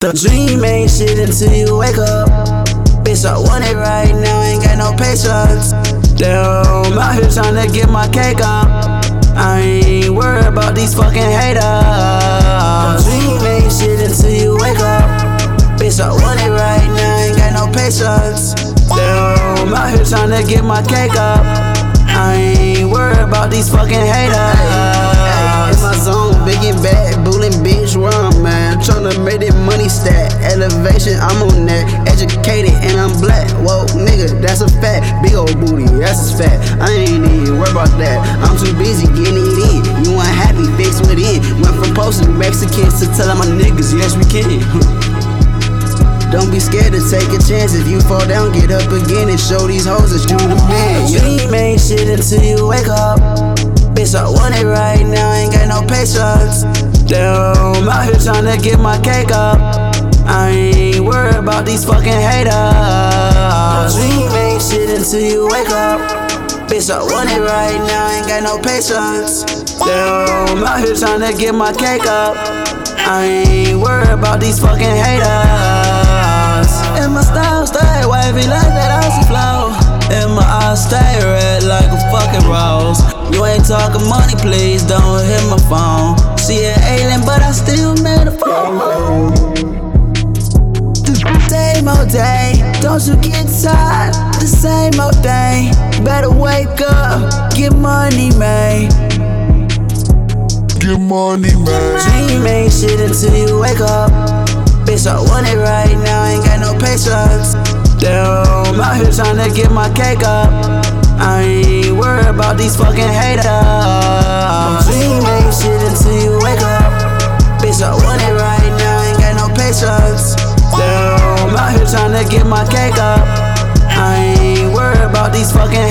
The dream ain't shit until you wake up. Bitch, I want it right now, ain't got no patience. Damn, I'm out here tryna get my cake up. I ain't worried about these fucking haters. The dream ain't shit until you wake up. Bitch, I want it right now, ain't got no patience. Damn, I'm out here tryna get my cake up. I ain't worried about these fucking haters. In my zone, big and bad, bullin' bitch, where I'm at. Tryna make that money stack. Elevation, I'm on that. Educated and I'm black. Whoa, nigga, that's a fact. Big old booty, that's a fact. I ain't even worried about that. I'm too busy getting it in. You unhappy, fix within. Went from posting Mexicans to telling my niggas, yes, we can. Don't be scared to take a chance. If you fall down, get up again and show these hoes that you the man. Dream ain't shit until you wake up. Bitch, I want it right now, ain't got no patience. Damn, I'm out here tryna get my cake up. I ain't worried about these fucking haters. Dream ain't shit until you wake up. Bitch, I want it right now, ain't got no patience. Damn, I'm out here tryna get my cake up. I ain't worried about these fucking haters. And my style stay wavy like that icy flow. And my eyes stay red like a fucking rose. You ain't talking money, please don't hit my phone. See an alien, but I still made a phone. The same old day, don't you get tired? The same old thing. Better wake up, get money, man. Get money, man. Dream ain't shit until you wake up. Bitch, I want it right now, ain't got no patience. Damn, I'm out here tryna get my cake up. I ain't worried about these fucking haters. Dream ain't shit until you wake up. Bitch, I want it right now, ain't got no patience. Damn, I'm out here tryna get my cake up. I ain't worried about these fucking